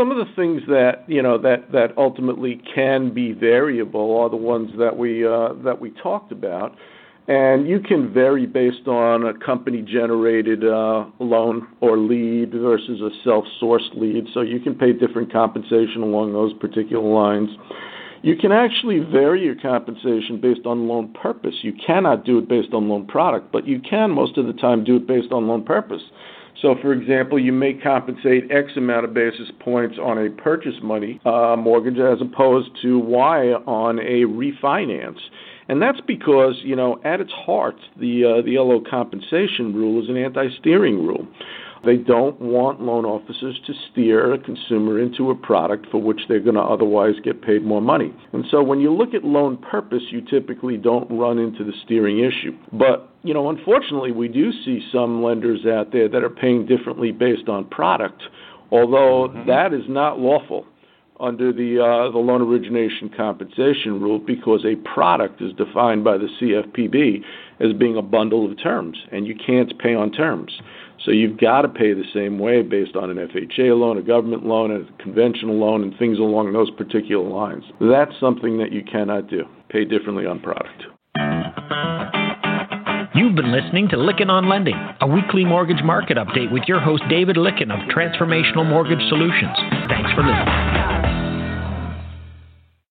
some of the things that that ultimately can be variable are the ones that we talked about, and you can vary based on a company-generated loan or lead versus a self-sourced lead. So you can pay different compensation along those particular lines. You can actually vary your compensation based on loan purpose. You cannot do it based on loan product, but you can most of the time do it based on loan purpose. So, for example, you may compensate X amount of basis points on a purchase money mortgage as opposed to Y on a refinance. And that's because, at its heart, the LO compensation rule is an anti-steering rule. They don't want loan officers to steer a consumer into a product for which they're going to otherwise get paid more money. And so when you look at loan purpose, you typically don't run into the steering issue. But, unfortunately, we do see some lenders out there that are paying differently based on product, although that is not lawful under the loan origination compensation rule, because a product is defined by the CFPB as being a bundle of terms, and you can't pay on terms. So you've got to pay the same way based on an FHA loan, a government loan, a conventional loan, and things along those particular lines. That's something that you cannot do. Pay differently on product. You've been listening to Lykken on Lending, a weekly mortgage market update with your host David Lykken of Transformational Mortgage Solutions. Thanks for listening.